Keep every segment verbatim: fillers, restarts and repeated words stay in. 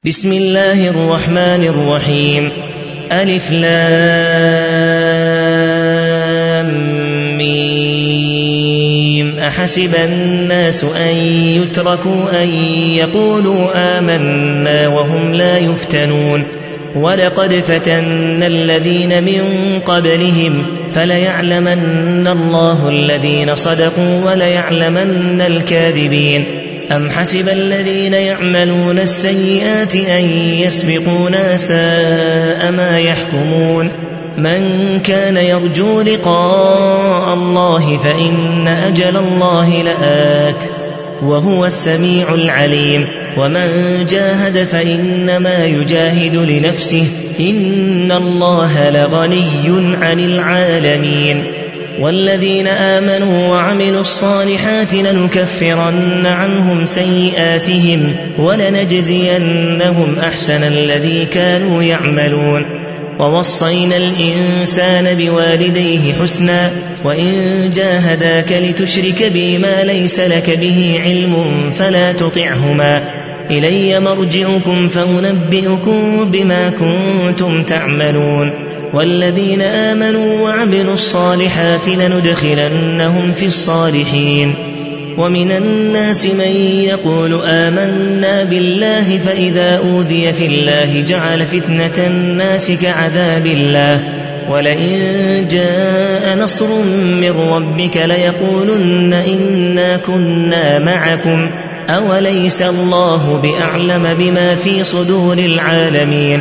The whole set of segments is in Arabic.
بسم الله الرحمن الرحيم. ألف لام ميم. أحسب الناس أن يتركوا أن يقولوا آمنا وهم لا يفتنون ولقد فتنا الذين من قبلهم فليعلمن الله الذين صدقوا وليعلمن الكاذبين. أم حسب الذين يعملون السيئات أن يسبقونا ساء ما يحكمون. من كان يرجو لقاء الله فإن أجل الله لآت وهو السميع العليم. ومن جاهد فإنما يجاهد لنفسه إن الله لغني عن العالمين. والذين آمنوا وعملوا الصالحات لنكفرن عنهم سيئاتهم ولنجزينهم أحسن الذي كانوا يعملون. ووصينا الإنسان بوالديه حسنا وإن جاهداك لتشرك بي ما ليس لك به علم فلا تطعهما إلي مرجعكم فأنبئكم بما كنتم تعملون. والذين آمنوا وعملوا الصالحات لندخلنهم في الصالحين. ومن الناس من يقول آمنا بالله فإذا أوذي في الله جعل فتنة الناس كعذاب الله ولئن جاء نصر من ربك ليقولن إنا كنا معكم أوليس الله بأعلم بما في صدور العالمين.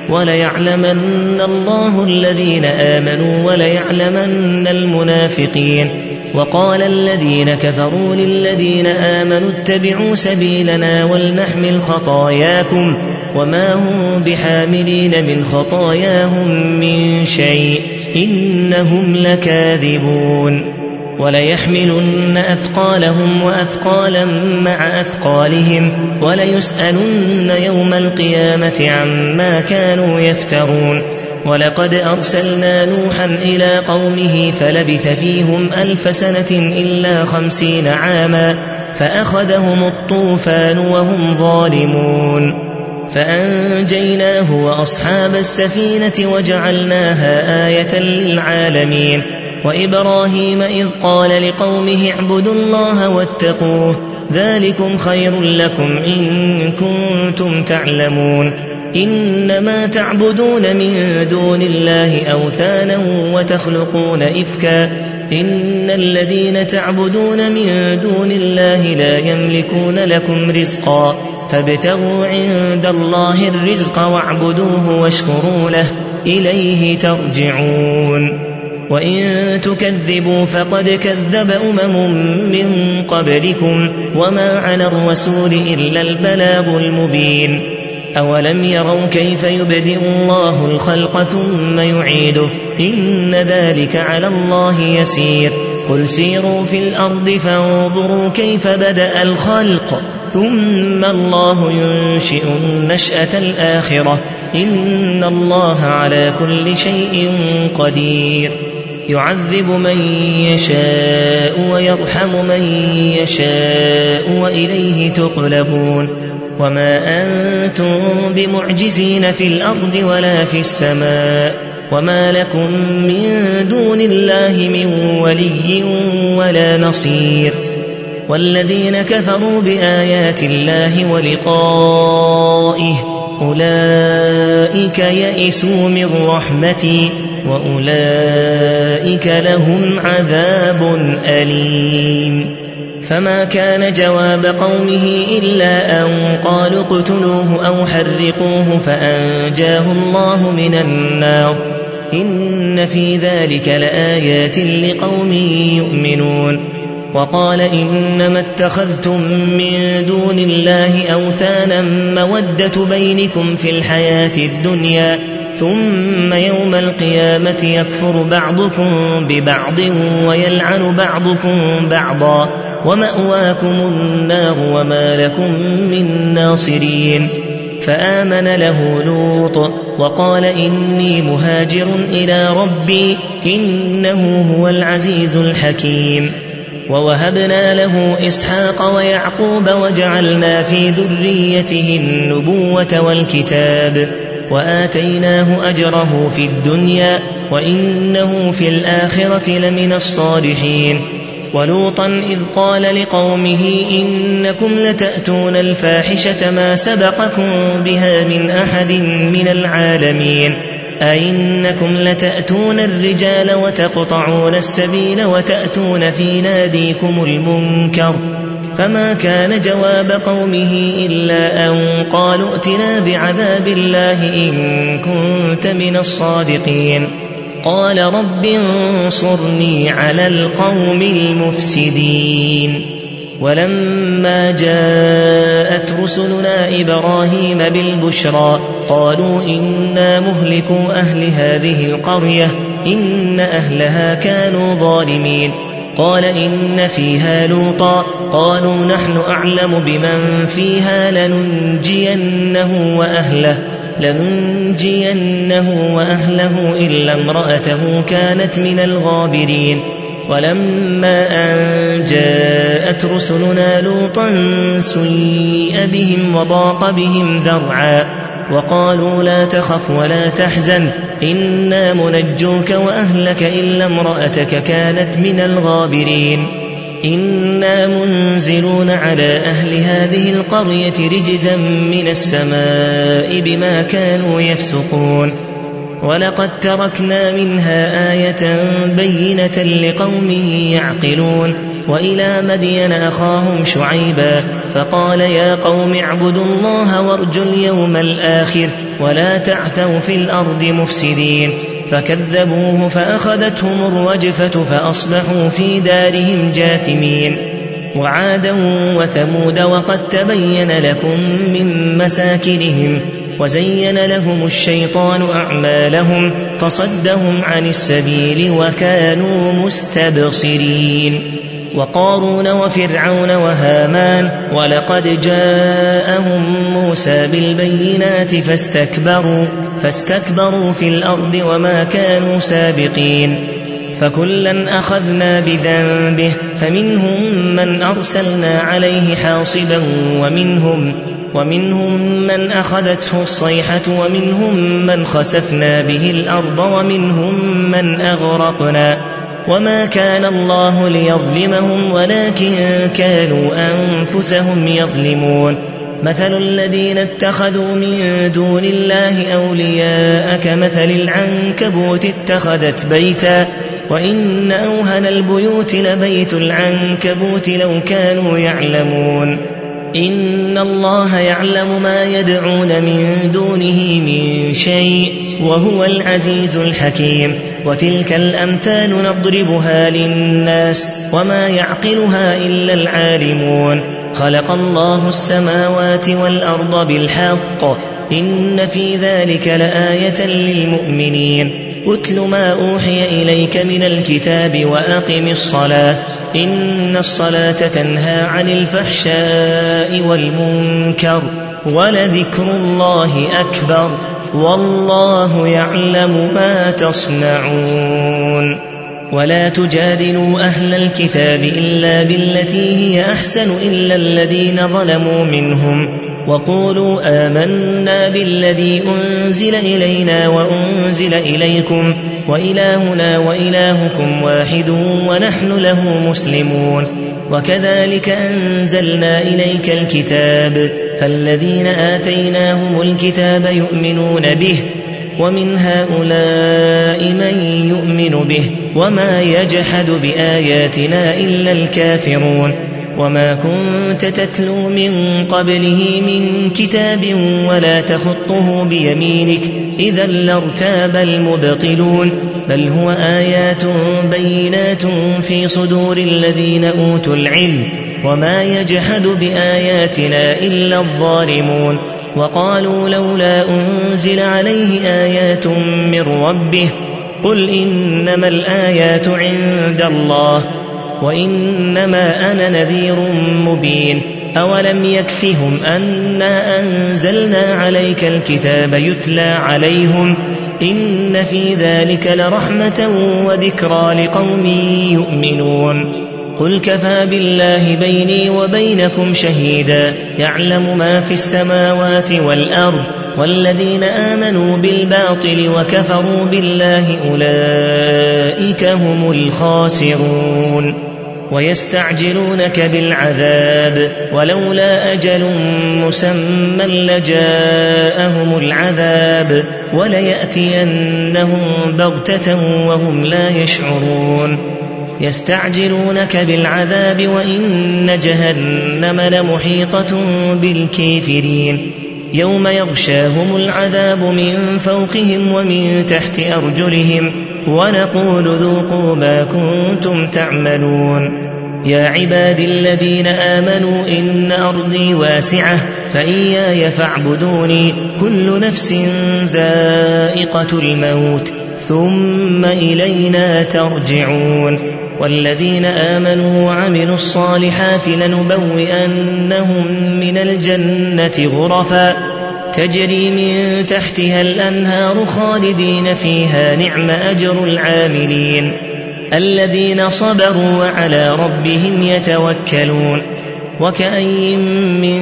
وليعلمن الله الذين آمنوا وليعلمن المنافقين. وقال الذين كفروا للذين آمنوا اتبعوا سبيلنا ولنحمل خطاياكم وما هم بحاملين من خطاياهم من شيء إنهم لكاذبون. وليحملن أثقالهم وأثقالا مع أثقالهم وليسألن يوم القيامة عما كانوا يفترون. ولقد أرسلنا نوحا إلى قومه فلبث فيهم ألف سنة إلا خمسين عاما فأخذهم الطوفان وهم ظالمون فأنجيناه وأصحاب السفينة وجعلناها آية للعالمين. وإبراهيم إذ قال لقومه اعبدوا الله واتقوه ذلكم خير لكم إن كنتم تعلمون. إنما تعبدون من دون الله أوثانا وتخلقون إفكا إن الذين تعبدون من دون الله لا يملكون لكم رزقا فابتغوا عند الله الرزق واعبدوه واشكروا له إليه ترجعون. وإن تكذبوا فقد كذب أمم من قبلكم وما على الرسول إلا البلاغ المبين. أولم يروا كيف يبدئ الله الخلق ثم يعيده إن ذلك على الله يسير. قل سيروا في الأرض فانظروا كيف بدأ الخلق ثم الله ينشئ النشأة الآخرة إن الله على كل شيء قدير. يعذب من يشاء ويرحم من يشاء وإليه تقلبون. وما أنتم بمعجزين في الأرض ولا في السماء وما لكم من دون الله من ولي ولا نصير. والذين كفروا بآيات الله ولقائه أولئك يئسوا من رحمتي وأولئك لهم عذاب أليم. فما كان جواب قومه إلا أن قالوا اقتلوه أو حرقوه فأنجاه الله من النار إن في ذلك لآيات لقوم يؤمنون. وقال إنما اتخذتم من دون الله أوثانا مودة بينكم في الحياة الدنيا ثم يوم القيامة يكفر بعضكم ببعض ويلعن بعضكم بعضا ومأواكم النار وما لكم من ناصرين. فآمن له لوط وقال إني مهاجر إلى ربي إنه هو العزيز الحكيم. ووهبنا له إسحاق ويعقوب وجعلنا في ذريته النبوة والكتاب وآتيناه أجره في الدنيا وإنه في الآخرة لمن الصالحين. ولوطا إذ قال لقومه إنكم لتأتون الفاحشة ما سبقكم بها من أحد من العالمين أئنكم لتأتون الرجال وتقطعون السبيل وتأتون في ناديكم المنكر. فما كان جواب قومه إلا أن قالوا ائتنا بعذاب الله إن كنت من الصادقين. قال رب انصرني على القوم المفسدين. ولما جاءت رسلنا إبراهيم بالبشرى قالوا إنا مهلكو أهل هذه القرية إن أهلها كانوا ظالمين. قال إن فيها لوطا قالوا نحن أعلم بمن فيها لننجينه وأهله لننجينه وأهله إلا امرأته كانت من الغابرين. ولما أن جاءت رسلنا لوطا سيء بهم وضاق بهم ذرعا وقالوا لا تخف ولا تحزن إنا منجوك وأهلك إلا امرأتك كانت من الغابرين. إنا منزلون على أهل هذه القرية رجزا من السماء بما كانوا يفسقون. ولقد تركنا منها آية بينة لقوم يعقلون. وإلى مدين أخاهم شعيبا فقال يا قوم اعبدوا الله وارجوا اليوم الآخر ولا تعثوا في الأرض مفسدين. فكذبوه فأخذتهم الرجفة فأصبحوا في دارهم جاثمين. وعادا وثمود وقد تبين لكم من مساكنهم وزين لهم الشيطان أعمالهم فصدهم عن السبيل وكانوا مستبصرين. وقارون وفرعون وهامان ولقد جاءهم موسى بالبينات فاستكبروا, فاستكبروا في الأرض وما كانوا سابقين. فكلا أخذنا بذنبه فمنهم من أرسلنا عليه حاصبا ومنهم, ومنهم من أخذته الصيحة ومنهم من خسفنا به الأرض ومنهم من أغرقنا. وما كان الله ليظلمهم ولكن كانوا أنفسهم يظلمون. مثل الذين اتخذوا من دون الله أولياء كمثل العنكبوت اتخذت بيتا وإن أوهن البيوت لبيت العنكبوت لو كانوا يعلمون. إن الله يعلم ما يدعون من دونه من شيء وهو العزيز الحكيم. وتلك الأمثال نضربها للناس وما يعقلها إلا العالمون. خلق الله السماوات والأرض بالحق إن في ذلك لآية للمؤمنين. أتل ما أوحي إليك من الكتاب وأقم الصلاة إن الصلاة تنهى عن الفحشاء والمنكر ولذكر الله أكبر والله يعلم ما تصنعون. ولا تجادلوا أهل الكتاب إلا بالتي هي أحسن إلا الذين ظلموا منهم وقولوا آمنا بالذي أنزل إلينا وأنزل إليكم وإلهنا وإلهكم واحد ونحن له مسلمون. وكذلك أنزلنا إليك الكتاب فالذين آتيناهم الكتاب يؤمنون به ومن هؤلاء من يؤمن به وما يجحد بآياتنا إلا الكافرون. وما كنت تتلو من قبله من كتاب ولا تخطه بيمينك إذا لارتاب المبطلون بل هو آيات بينات في صدور الذين أوتوا العلم وما يجحد بآياتنا إلا الظالمون. وقالوا لولا أنزل عليه آيات من ربه قل إنما الآيات عند الله وإنما أنا نذير مبين. أولم يكفهم أنا أنزلنا عليك الكتاب يتلى عليهم إن في ذلك لرحمة وذكرى لقوم يؤمنون. قل كفى بالله بيني وبينكم شهيدا يعلم ما في السماوات والأرض والذين آمنوا بالباطل وكفروا بالله أولئك هم الخاسرون ويستعجلونك بالعذاب ولولا أجل مسمى لجاءهم العذاب وليأتينهم بغتة وهم لا يشعرون يستعجلونك بالعذاب وإن جهنم لمحيطة بالكافرين يوم يغشاهم العذاب من فوقهم ومن تحت أرجلهم ونقول ذوقوا ما كنتم تعملون يا عباد الذين آمنوا إن أرضي واسعة فإياي فاعبدوني كل نفس ذائقة الموت ثم إلينا ترجعون والذين آمنوا وعملوا الصالحات لنبوئنهم من الجنة غرفا تجري من تحتها الأنهار خالدين فيها نعم أجر العاملين الذين صبروا وعلى ربهم يتوكلون وكأي من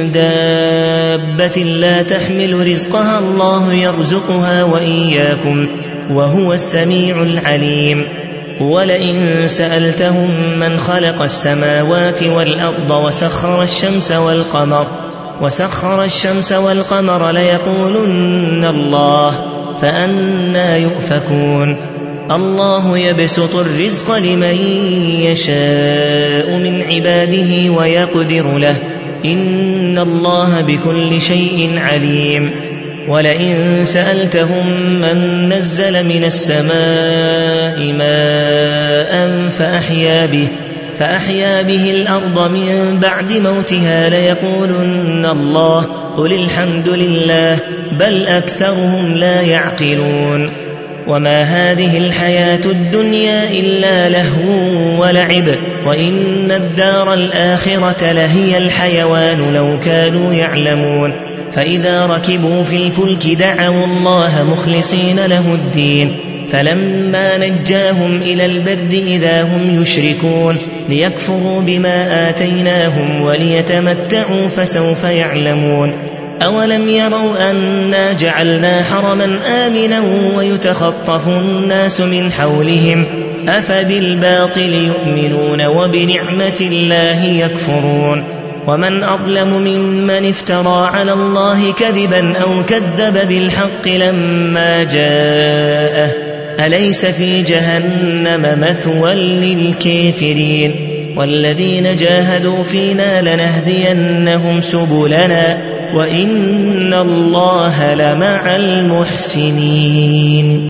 دابة لا تحمل رزقها الله يرزقها وإياكم وهو السميع العليم ولئن سألتهم من خلق السماوات والأرض وسخر الشمس والقمر وسخر الشمس والقمر ليقولن الله فأنى يؤفكون الله يبسط الرزق لمن يشاء من عباده ويقدر له إن الله بكل شيء عليم ولئن سألتهم من نزل من السماء ماء فأحيا به فأحيا به الأرض من بعد موتها ليقولن الله قل الحمد لله بل أكثرهم لا يعقلون وما هذه الحياة الدنيا إلا لهو ولعب وإن الدار الآخرة لهي الحيوان لو كانوا يعلمون فإذا ركبوا في الفلك دعوا الله مخلصين له الدين فلما نجاهم إلى البر إذا هم يشركون ليكفروا بما آتيناهم وليتمتعوا فسوف يعلمون أولم يروا أنا جعلنا حرما آمنا ويتخطف الناس من حولهم أفبالباطل يؤمنون وبنعمة الله يكفرون ومن أظلم ممن افترى على الله كذبا أو كذب بالحق لما جاءه أليس في جهنم مثوى للكافرين والذين جاهدوا فينا لنهدينهم سبلنا وإن الله لمع المحسنين.